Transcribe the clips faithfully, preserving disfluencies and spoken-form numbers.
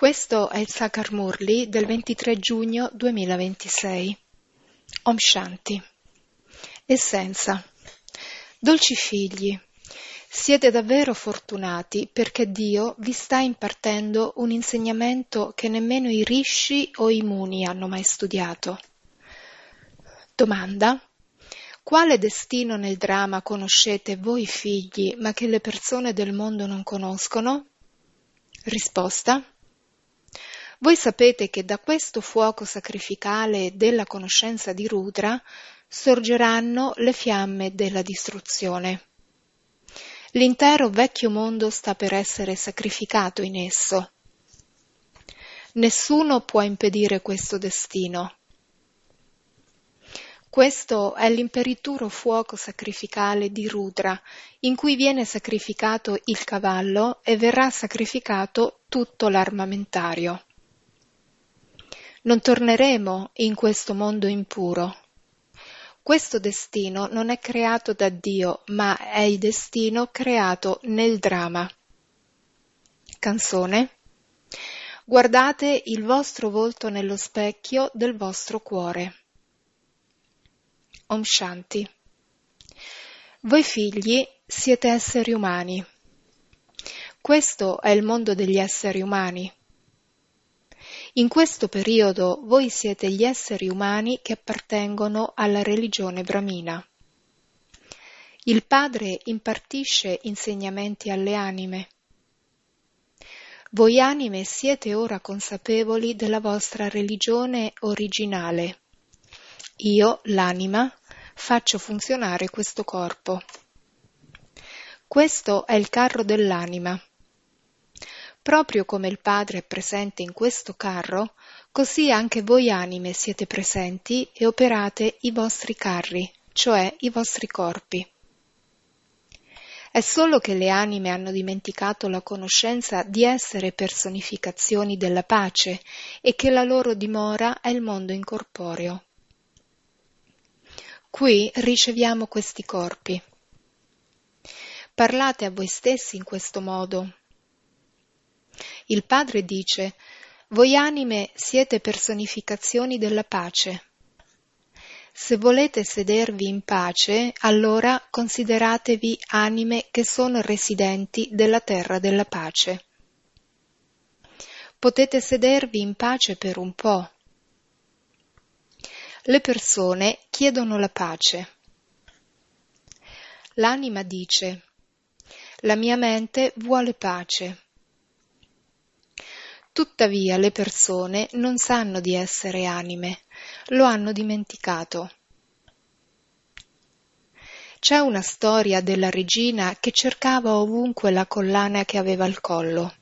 Questo è il Sakar Murli del ventitré giugno duemilaventisei. Om Shanti. Essenza. Dolci figli, siete davvero fortunati perché Dio vi sta impartendo un insegnamento che nemmeno i rishi o i muni hanno mai studiato. Domanda. Quale destino nel dramma conoscete voi figli ma che le persone del mondo non conoscono? Risposta. Voi sapete che da questo fuoco sacrificale della conoscenza di Rudra sorgeranno le fiamme della distruzione. L'intero vecchio mondo sta per essere sacrificato in esso. Nessuno può impedire questo destino. Questo è l'imperituro fuoco sacrificale di Rudra, in cui viene sacrificato il cavallo e verrà sacrificato tutto l'armamentario. Non torneremo in questo mondo impuro. Questo destino non è creato da Dio, ma è il destino creato nel dramma. Canzone. Guardate il vostro volto nello specchio del vostro cuore. Om Shanti. Voi figli siete esseri umani. Questo è il mondo degli esseri umani. In questo periodo voi siete gli esseri umani che appartengono alla religione brahmina. Il Padre impartisce insegnamenti alle anime. Voi anime siete ora consapevoli della vostra religione originale. Io, l'anima, faccio funzionare questo corpo. Questo è il carro dell'anima. Proprio come il Padre è presente in questo carro, così anche voi anime siete presenti e operate i vostri carri, cioè i vostri corpi. È solo che le anime hanno dimenticato la conoscenza di essere personificazioni della pace e che la loro dimora è il mondo incorporeo. Qui riceviamo questi corpi. Parlate a voi stessi in questo modo. Il Padre dice: voi anime siete personificazioni della pace. Se volete sedervi in pace, allora consideratevi anime che sono residenti della terra della pace. Potete sedervi in pace per un po'. Le persone chiedono la pace. L'anima dice: la mia mente vuole pace. Tuttavia le persone non sanno di essere anime, lo hanno dimenticato. C'è una storia della regina che cercava ovunque la collana che aveva al collo.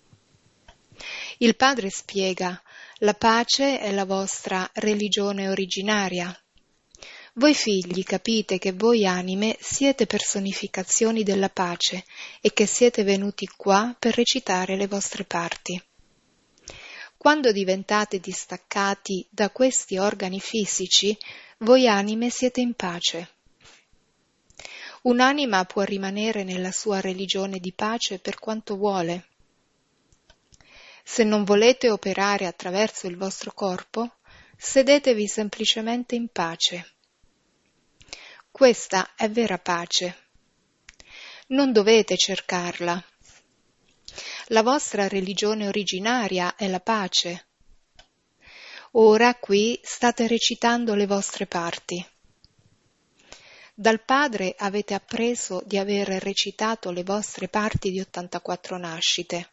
Il Padre spiega: la pace è la vostra religione originaria. Voi figli capite che voi anime siete personificazioni della pace e che siete venuti qua per recitare le vostre parti. Quando diventate distaccati da questi organi fisici, voi anime siete in pace. Un'anima può rimanere nella sua religione di pace per quanto vuole. Se non volete operare attraverso il vostro corpo, sedetevi semplicemente in pace. Questa è vera pace. Non dovete cercarla. La vostra religione originaria è la pace. Ora qui state recitando le vostre parti. Dal Padre avete appreso di aver recitato le vostre parti di ottantaquattro nascite.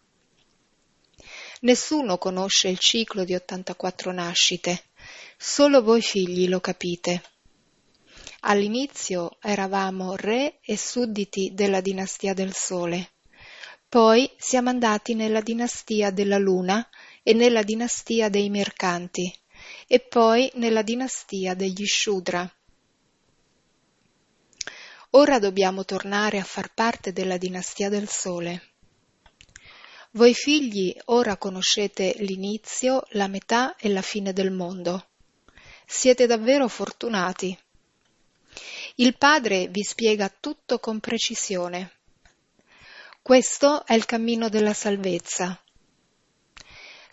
Nessuno conosce il ciclo di ottantaquattro nascite, solo voi figli lo capite. All'inizio eravamo re e sudditi della dinastia del Sole. Poi siamo andati nella dinastia della Luna e nella dinastia dei mercanti e poi nella dinastia degli Shudra. Ora dobbiamo tornare a far parte della dinastia del Sole. Voi figli ora conoscete l'inizio, la metà e la fine del mondo. Siete davvero fortunati. Il Padre vi spiega tutto con precisione. Questo è il cammino della salvezza.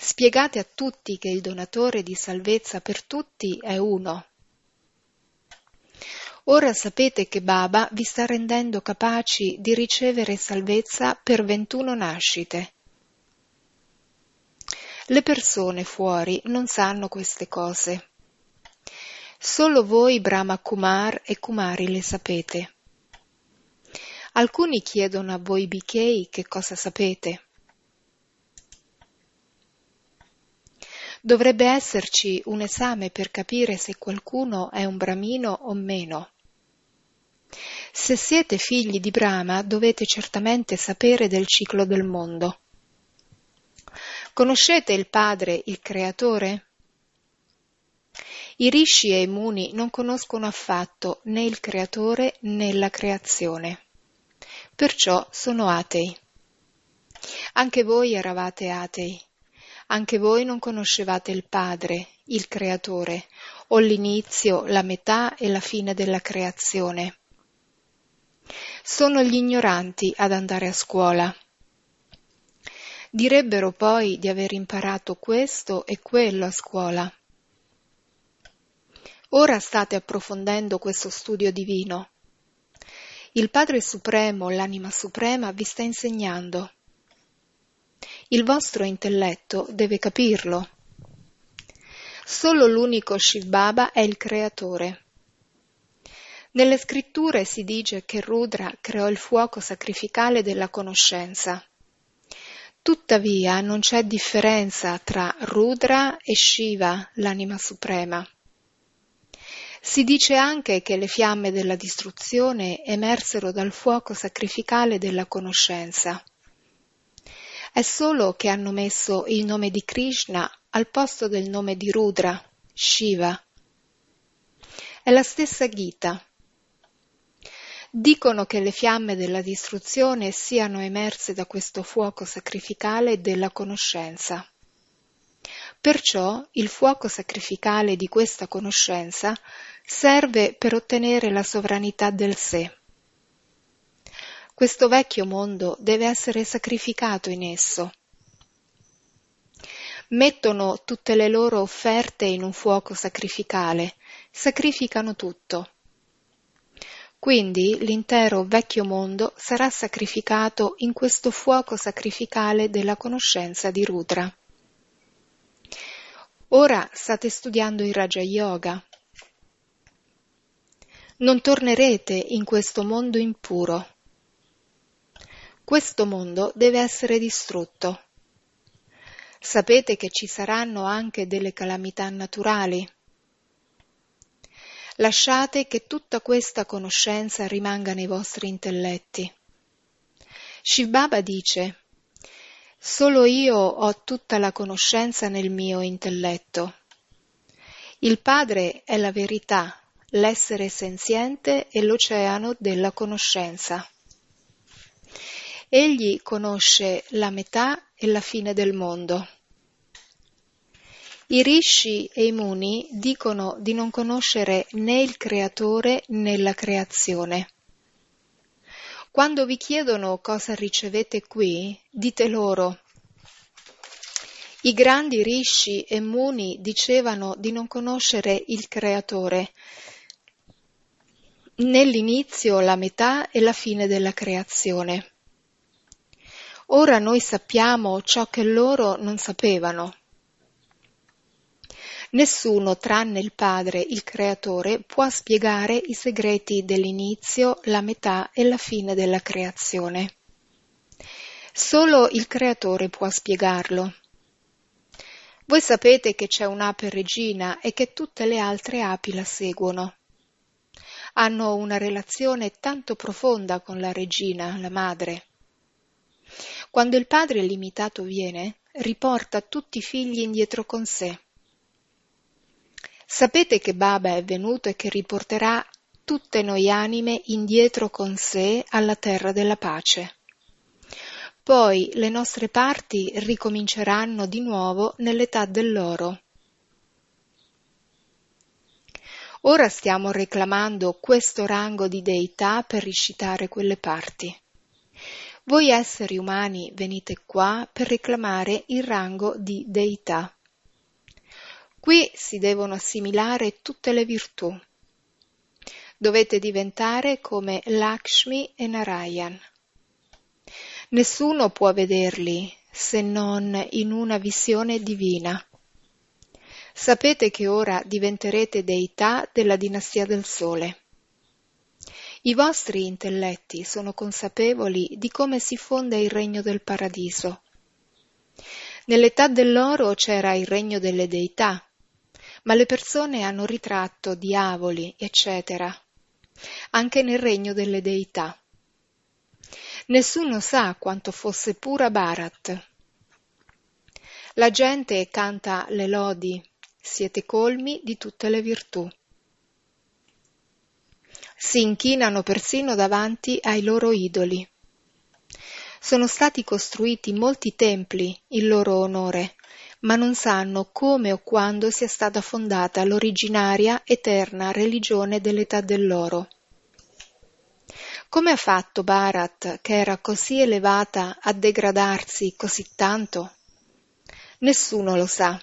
Spiegate a tutti che il donatore di salvezza per tutti è uno. Ora sapete che Baba vi sta rendendo capaci di ricevere salvezza per ventuno nascite. Le persone fuori non sanno queste cose. Solo voi Brahma Kumar e Kumari le sapete. Alcuni chiedono a voi Bhikkhei che cosa sapete. Dovrebbe esserci un esame per capire se qualcuno è un Brahmino o meno. Se siete figli di Brahma dovete certamente sapere del ciclo del mondo. Conoscete il Padre, il Creatore? I Rishi e i Muni non conoscono affatto né il Creatore né la creazione. Perciò sono atei. Anche voi eravate atei. Anche voi non conoscevate il Padre, il Creatore, o l'inizio, la metà e la fine della creazione. Sono gli ignoranti ad andare a scuola. Direbbero poi di aver imparato questo e quello a scuola. Ora state approfondendo questo studio divino. Il Padre Supremo, l'Anima Suprema, vi sta insegnando. Il vostro intelletto deve capirlo. Solo l'unico Shiv Baba è il creatore. Nelle scritture si dice che Rudra creò il fuoco sacrificale della conoscenza. Tuttavia non c'è differenza tra Rudra e Shiva, l'Anima Suprema. Si dice anche che le fiamme della distruzione emersero dal fuoco sacrificale della conoscenza. È solo che hanno messo il nome di Krishna al posto del nome di Rudra, Shiva. È la stessa Gita. Dicono che le fiamme della distruzione siano emerse da questo fuoco sacrificale della conoscenza. Perciò il fuoco sacrificale di questa conoscenza serve per ottenere la sovranità del sé. Questo vecchio mondo deve essere sacrificato in esso. Mettono tutte le loro offerte in un fuoco sacrificale, sacrificano tutto. Quindi l'intero vecchio mondo sarà sacrificato in questo fuoco sacrificale della conoscenza di Rudra. Ora state studiando il Raja Yoga. Non tornerete in questo mondo impuro. Questo mondo deve essere distrutto. Sapete che ci saranno anche delle calamità naturali. Lasciate che tutta questa conoscenza rimanga nei vostri intelletti. Shiv Baba dice: solo io ho tutta la conoscenza nel mio intelletto. Il Padre è la verità, l'essere senziente e l'oceano della conoscenza. Egli conosce la metà e la fine del mondo. I Rishi e i Muni dicono di non conoscere né il Creatore né la creazione. Quando vi chiedono cosa ricevete qui, dite loro: i grandi Rishi e Muni dicevano di non conoscere il Creatore, né l'inizio, la metà e la fine della creazione. Ora noi sappiamo ciò che loro non sapevano. Nessuno, tranne il Padre, il Creatore, può spiegare i segreti dell'inizio, la metà e la fine della creazione. Solo il Creatore può spiegarlo. Voi sapete che c'è un'ape regina e che tutte le altre api la seguono. Hanno una relazione tanto profonda con la regina, la madre. Quando il Padre limitato viene, riporta tutti i figli indietro con sé. Sapete che Baba è venuto e che riporterà tutte noi anime indietro con sé alla terra della pace. Poi le nostre parti ricominceranno di nuovo nell'età dell'oro. Ora stiamo reclamando questo rango di deità per riscitare quelle parti. Voi esseri umani venite qua per reclamare il rango di deità. Qui si devono assimilare tutte le virtù. Dovete diventare come Lakshmi e Narayan. Nessuno può vederli se non in una visione divina. Sapete che ora diventerete deità della dinastia del Sole. I vostri intelletti sono consapevoli di come si fonda il regno del paradiso. Nell'età dell'oro c'era il regno delle deità, ma le persone hanno ritratto diavoli, eccetera, anche nel regno delle deità. Nessuno sa quanto fosse pura Bharat. La gente canta le lodi, siete colmi di tutte le virtù. Si inchinano persino davanti ai loro idoli. Sono stati costruiti molti templi in loro onore, ma non sanno come o quando sia stata fondata l'originaria eterna religione dell'età dell'oro. Come ha fatto Bharat, che era così elevata, a degradarsi così tanto? Nessuno lo sa.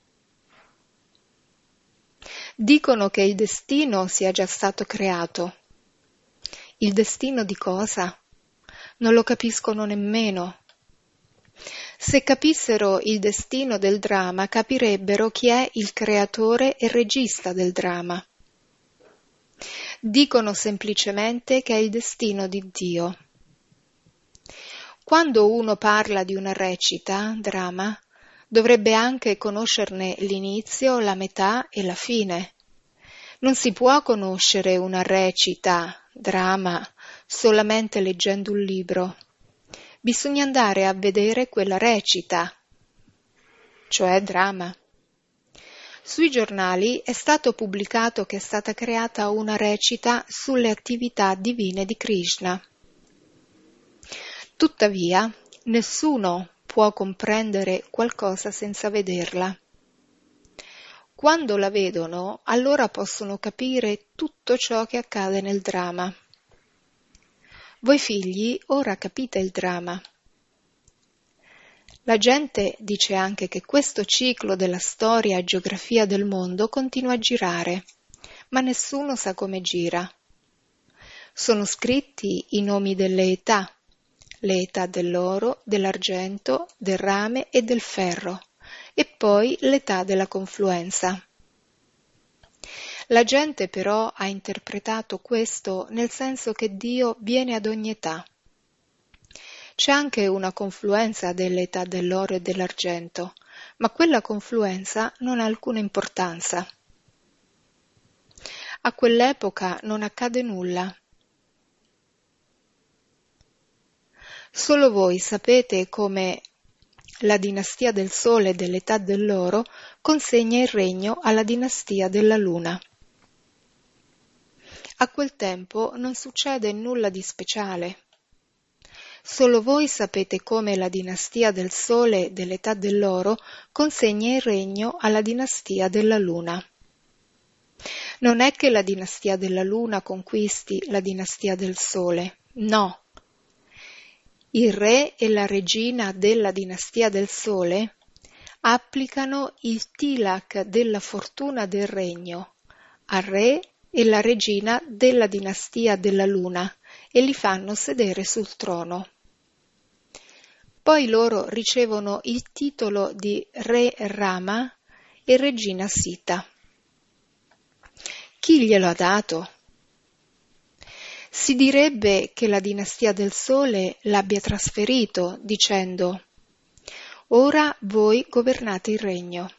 Dicono che il destino sia già stato creato. Il destino di cosa? Non lo capiscono nemmeno. Se capissero il destino del dramma, capirebbero chi è il creatore e regista del dramma. Dicono semplicemente che è il destino di Dio. Quando uno parla di una recita, dramma, dovrebbe anche conoscerne l'inizio, la metà e la fine. Non si può conoscere una recita, dramma, solamente leggendo un libro. Bisogna andare a vedere quella recita, cioè dramma. Sui giornali è stato pubblicato che è stata creata una recita sulle attività divine di Krishna. Tuttavia, nessuno può comprendere qualcosa senza vederla. Quando la vedono, allora possono capire tutto ciò che accade nel dramma. Voi figli, ora capite il dramma. La gente dice anche che questo ciclo della storia e geografia del mondo continua a girare, ma nessuno sa come gira. Sono scritti i nomi delle età, le età dell'oro, dell'argento, del rame e del ferro, e poi l'età della confluenza. La gente però ha interpretato questo nel senso che Dio viene ad ogni età. C'è anche una confluenza dell'età dell'oro e dell'argento, ma quella confluenza non ha alcuna importanza. A quell'epoca non accade nulla. Solo voi sapete come la dinastia del Sole e dell'età dell'oro consegna il regno alla dinastia della Luna. A quel tempo non succede nulla di speciale. Solo voi sapete come la dinastia del Sole e dell'età dell'oro consegna il regno alla dinastia della Luna. Non è che la dinastia della Luna conquisti la dinastia del Sole, no. Il re e la regina della dinastia del Sole applicano il tilak della fortuna del regno al re e la regina della dinastia della Luna e li fanno sedere sul trono. Poi loro ricevono il titolo di re Rama e regina Sita. Chi glielo ha dato? Si direbbe che la dinastia del Sole l'abbia trasferito, dicendo: ora voi governate il regno.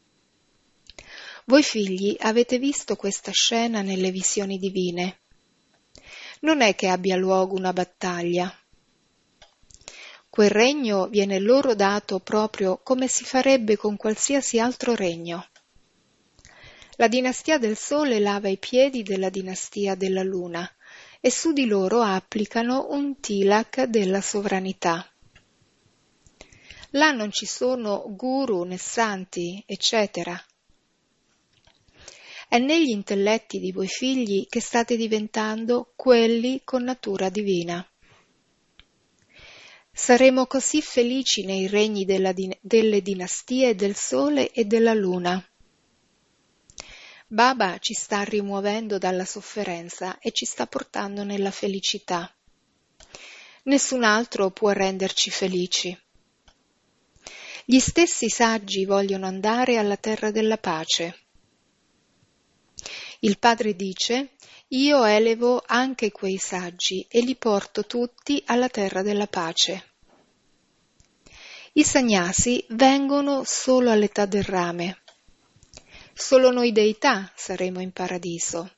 Voi figli avete visto questa scena nelle visioni divine. Non è che abbia luogo una battaglia. Quel regno viene loro dato proprio come si farebbe con qualsiasi altro regno. La dinastia del Sole lava i piedi della dinastia della Luna e su di loro applicano un tilak della sovranità. Là non ci sono guru né santi, eccetera. È negli intelletti di voi figli che state diventando quelli con natura divina. Saremo così felici nei regni della din- delle dinastie del Sole e della Luna. Baba ci sta rimuovendo dalla sofferenza e ci sta portando nella felicità. Nessun altro può renderci felici. Gli stessi saggi vogliono andare alla terra della pace. Il padre dice: io elevo anche quei saggi e li porto tutti alla terra della pace. I sannyasi vengono solo all'età del rame. Solo noi deità saremo in paradiso.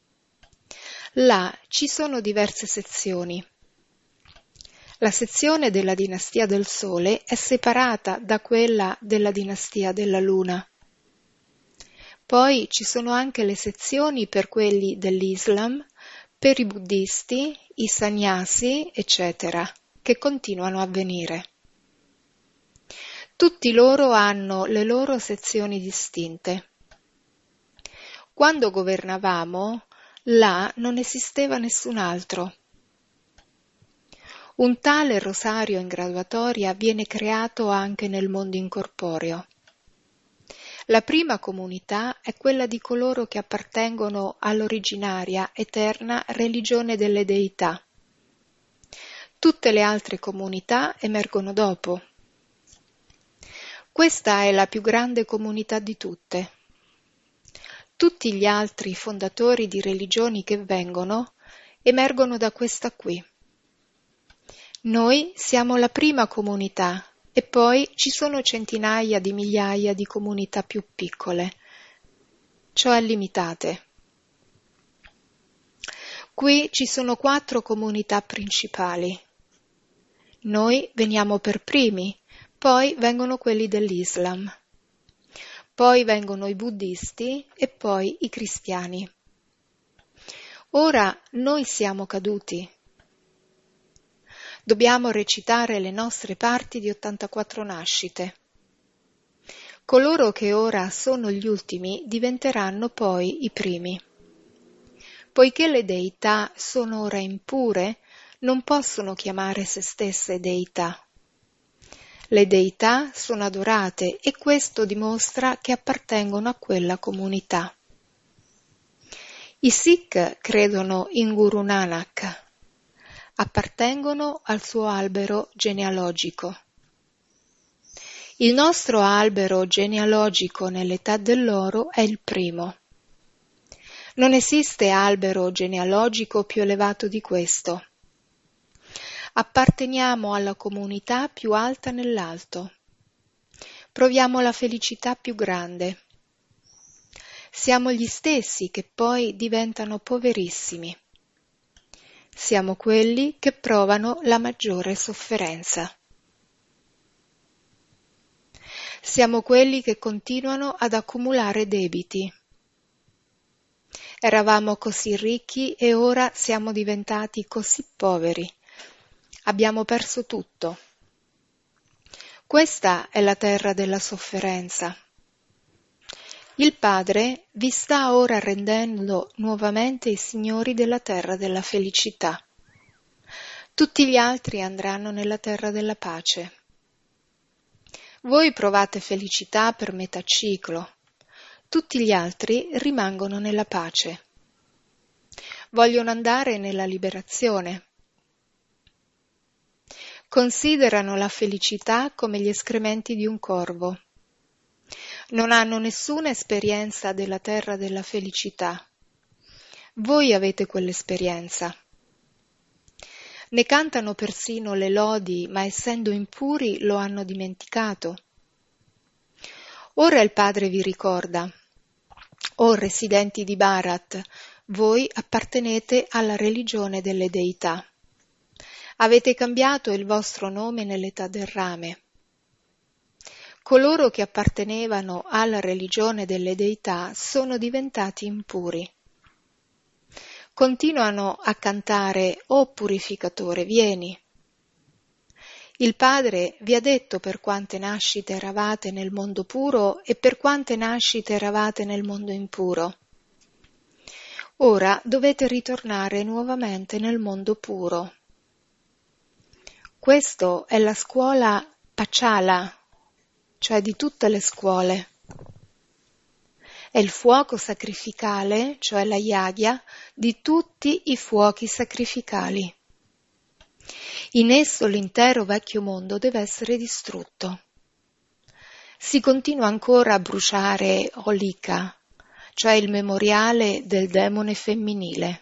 Là ci sono diverse sezioni. La sezione della dinastia del Sole è separata da quella della dinastia della Luna. Poi ci sono anche le sezioni per quelli dell'Islam, per i buddisti, i sannyasi, eccetera, che continuano a venire. Tutti loro hanno le loro sezioni distinte. Quando governavamo, là non esisteva nessun altro. Un tale rosario in graduatoria viene creato anche nel mondo incorporeo. La prima comunità è quella di coloro che appartengono all'originaria, eterna religione delle deità. Tutte le altre comunità emergono dopo. Questa è la più grande comunità di tutte. Tutti gli altri fondatori di religioni che vengono emergono da questa qui. Noi siamo la prima comunità e poi ci sono centinaia di migliaia di comunità più piccole, cioè limitate. Qui ci sono quattro comunità principali. Noi veniamo per primi, poi vengono quelli dell'Islam, poi vengono i buddisti e poi i cristiani. Ora noi siamo caduti. Dobbiamo recitare le nostre parti di ottantaquattro nascite. Coloro che ora sono gli ultimi diventeranno poi i primi. Poiché le deità sono ora impure, non possono chiamare se stesse deità. Le deità sono adorate e questo dimostra che appartengono a quella comunità. I Sikh credono in Guru Nanak. Appartengono al suo albero genealogico. Il nostro albero genealogico nell'età dell'oro è il primo. Non esiste albero genealogico più elevato di questo. Apparteniamo alla comunità più alta nell'alto. Proviamo la felicità più grande. Siamo gli stessi che poi diventano poverissimi. Siamo quelli che provano la maggiore sofferenza. Siamo quelli che continuano ad accumulare debiti. Eravamo così ricchi e ora siamo diventati così poveri. Abbiamo perso tutto. Questa è la terra della sofferenza. Il Padre vi sta ora rendendo nuovamente i signori della terra della felicità. Tutti gli altri andranno nella terra della pace. Voi provate felicità per metà ciclo. Tutti gli altri rimangono nella pace. Vogliono andare nella liberazione. Considerano la felicità come gli escrementi di un corvo. Non hanno nessuna esperienza della terra della felicità. Voi avete quell'esperienza. Ne cantano persino le lodi, ma essendo impuri lo hanno dimenticato. Ora il Padre vi ricorda: o residenti di Bharat, voi appartenete alla religione delle deità. Avete cambiato il vostro nome nell'età del rame. Coloro che appartenevano alla religione delle deità sono diventati impuri. Continuano a cantare: «O purificatore, vieni». Il Padre vi ha detto per quante nascite eravate nel mondo puro e per quante nascite eravate nel mondo impuro. Ora dovete ritornare nuovamente nel mondo puro. Questo è la scuola Pachala, cioè di tutte le scuole. È il fuoco sacrificale, cioè la yagya, di tutti i fuochi sacrificali. In esso l'intero vecchio mondo deve essere distrutto. Si continua ancora a bruciare Holika, cioè il memoriale del demone femminile.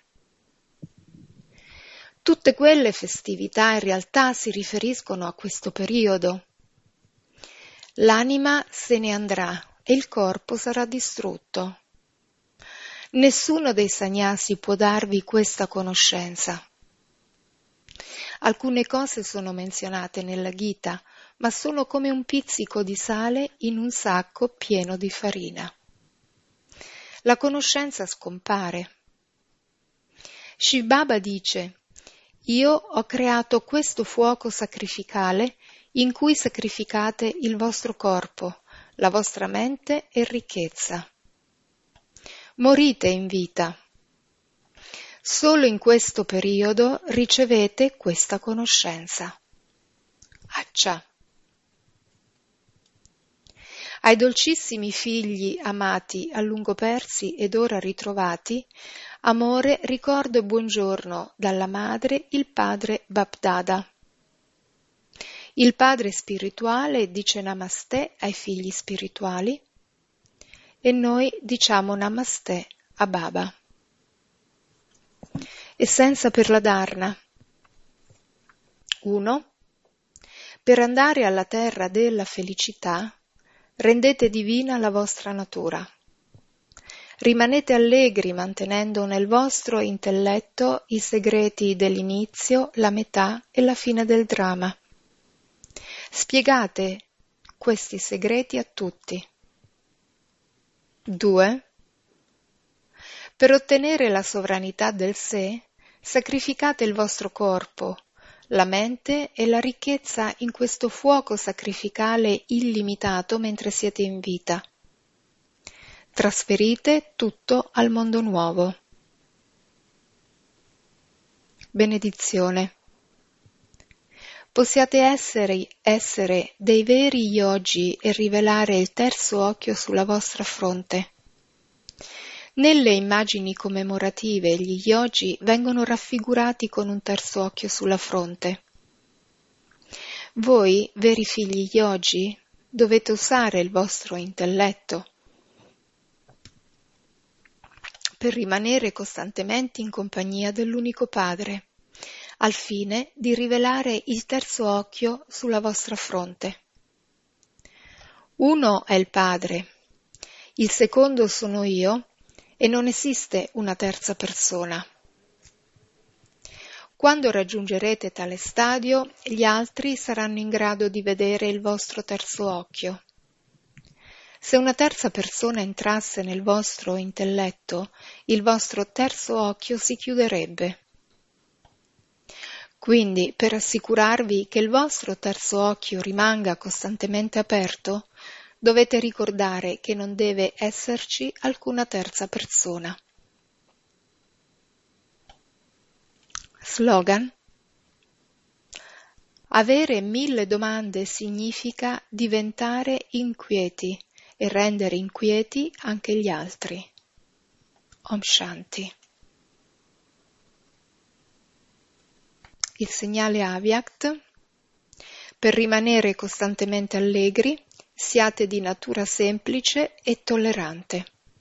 Tutte quelle festività in realtà si riferiscono a questo periodo. L'anima se ne andrà e il corpo sarà distrutto. Nessuno dei sannyasi può darvi questa conoscenza. Alcune cose sono menzionate nella Gita, ma sono come un pizzico di sale in un sacco pieno di farina. La conoscenza scompare. Shiv Baba dice: io ho creato questo fuoco sacrificale in cui sacrificate il vostro corpo, la vostra mente e ricchezza. Morite in vita. Solo in questo periodo ricevete questa conoscenza. Accia. Ai dolcissimi figli amati a lungo persi ed ora ritrovati, amore, ricordo e buongiorno dalla madre, il padre Bapdada. Il padre spirituale dice Namaste ai figli spirituali e noi diciamo Namaste a Baba. Essenza per la Dharna. uno. Per andare alla terra della felicità, rendete divina la vostra natura. Rimanete allegri mantenendo nel vostro intelletto i segreti dell'inizio, la metà e la fine del dramma. Spiegate questi segreti a tutti. due. Per ottenere la sovranità del sé, sacrificate il vostro corpo, la mente e la ricchezza in questo fuoco sacrificale illimitato mentre siete in vita. Trasferite tutto al mondo nuovo. Benedizione. Possiate essere, essere dei veri yogi e rivelare il terzo occhio sulla vostra fronte. Nelle immagini commemorative gli yogi vengono raffigurati con un terzo occhio sulla fronte. Voi, veri figli yogi, dovete usare il vostro intelletto per rimanere costantemente in compagnia dell'unico Padre, al fine di rivelare il terzo occhio sulla vostra fronte. Uno è il Padre, il secondo sono io e non esiste una terza persona. Quando raggiungerete tale stadio, gli altri saranno in grado di vedere il vostro terzo occhio. Se una terza persona entrasse nel vostro intelletto, il vostro terzo occhio si chiuderebbe. Quindi, per assicurarvi che il vostro terzo occhio rimanga costantemente aperto, dovete ricordare che non deve esserci alcuna terza persona. Slogan: avere mille domande significa diventare inquieti e rendere inquieti anche gli altri. Om Shanti. Il segnale Avyakt: per rimanere costantemente allegri, siate di natura semplice e tollerante.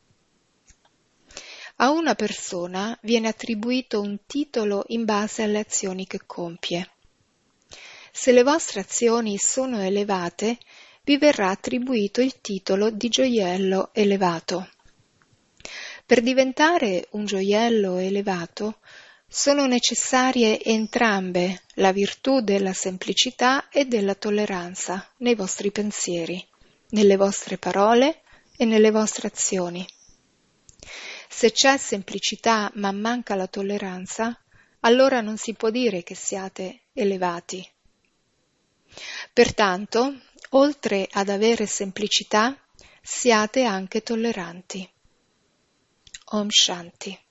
A una persona viene attribuito un titolo in base alle azioni che compie. Se le vostre azioni sono elevate, vi verrà attribuito il titolo di gioiello elevato. Per diventare un gioiello elevato, sono necessarie entrambe la virtù della semplicità e della tolleranza nei vostri pensieri, nelle vostre parole e nelle vostre azioni. Se c'è semplicità ma manca la tolleranza, allora non si può dire che siate elevati. Pertanto, oltre ad avere semplicità, siate anche tolleranti. Om Shanti.